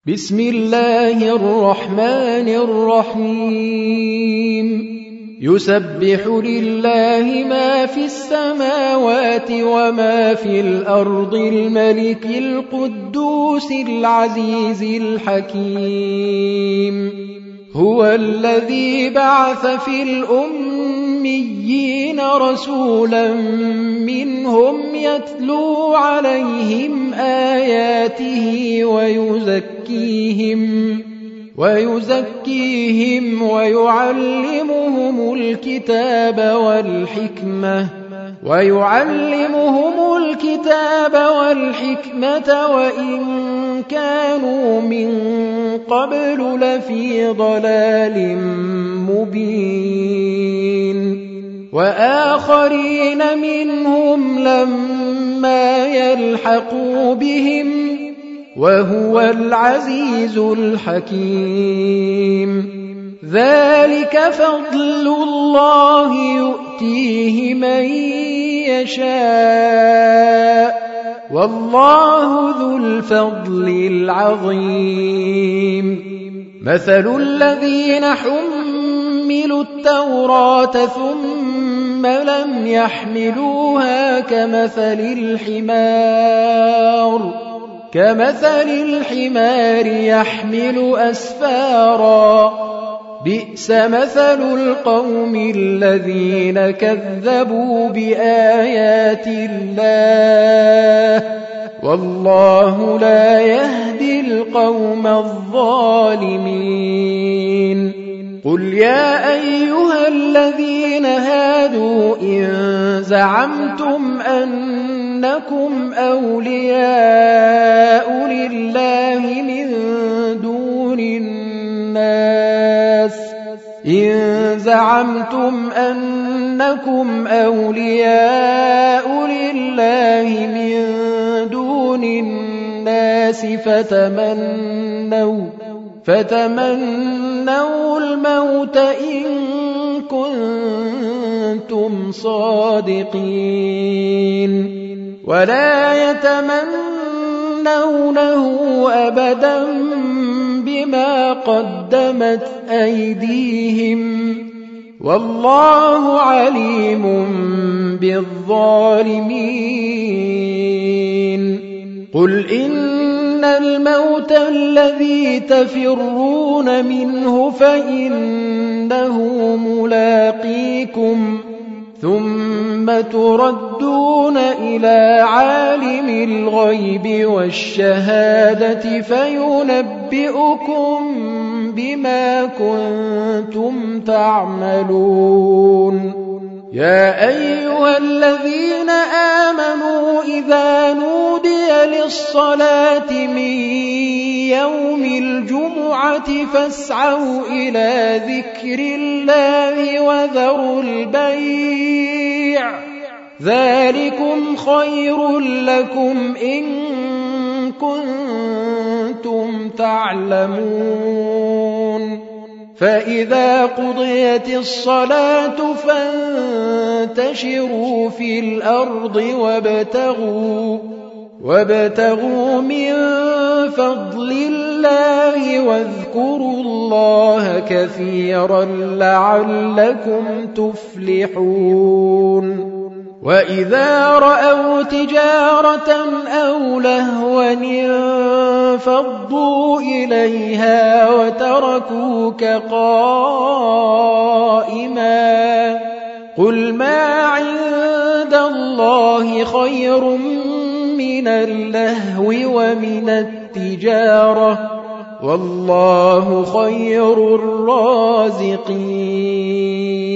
بسم الله الرحمن الرحيم يسبح لله ما في السماوات وما في الأرض الملك القدوس العزيز الحكيم هو الذي بعث في الأميين رسولا منهم يتلو عليهم آياته ويزكيهم ويعلمهم الكتاب والحكمة وإن كانوا من قبل لفي ضلال مبين وآخرين منهم لما يلحقوا بهم وهو العزيز الحكيم ذلك فضل الله يؤتيه من يشاء والله ذو الفضل العظيم مثل الذين حملوا التوراة ثم لم يحملوها كمثل الحمار يحمل أسفارا بئس مثل القوم الذين كذبوا بآيات الله والله لا يهدي القوم الظالمين قل يا أيها الذين هادوا إن زعمتم أنكم أولياء لله من دون الناس فتمنوا الموت إن كنتم صادقين ولا يتمنونه أبدا بما قدمت أيديهم والله عليم بالظالمين قل إن الموت الذي تفرون منه فإنه ملاقيكم ثم تردون إلى عالم الغيب والشهادة فينبئكم بما كنتم تعملون يا أيها الذين آمنوا إذا نودي للصلاة من يوم الجمعة فاسعوا إلى ذكر الله وذروا البيع ذلكم خير لكم إن كنتم تعلمون فإذا قضيت الصلاة فانتشروا في الأرض وابتغوا من فضل الله واذكروا الله كثيرا لعلكم تفلحون وإذا رأوا تجارة أو لهوا انفضوا إليها وتركوك قائما قل ما عند الله خير من اللهو ومن التجارة والله خير الرازقين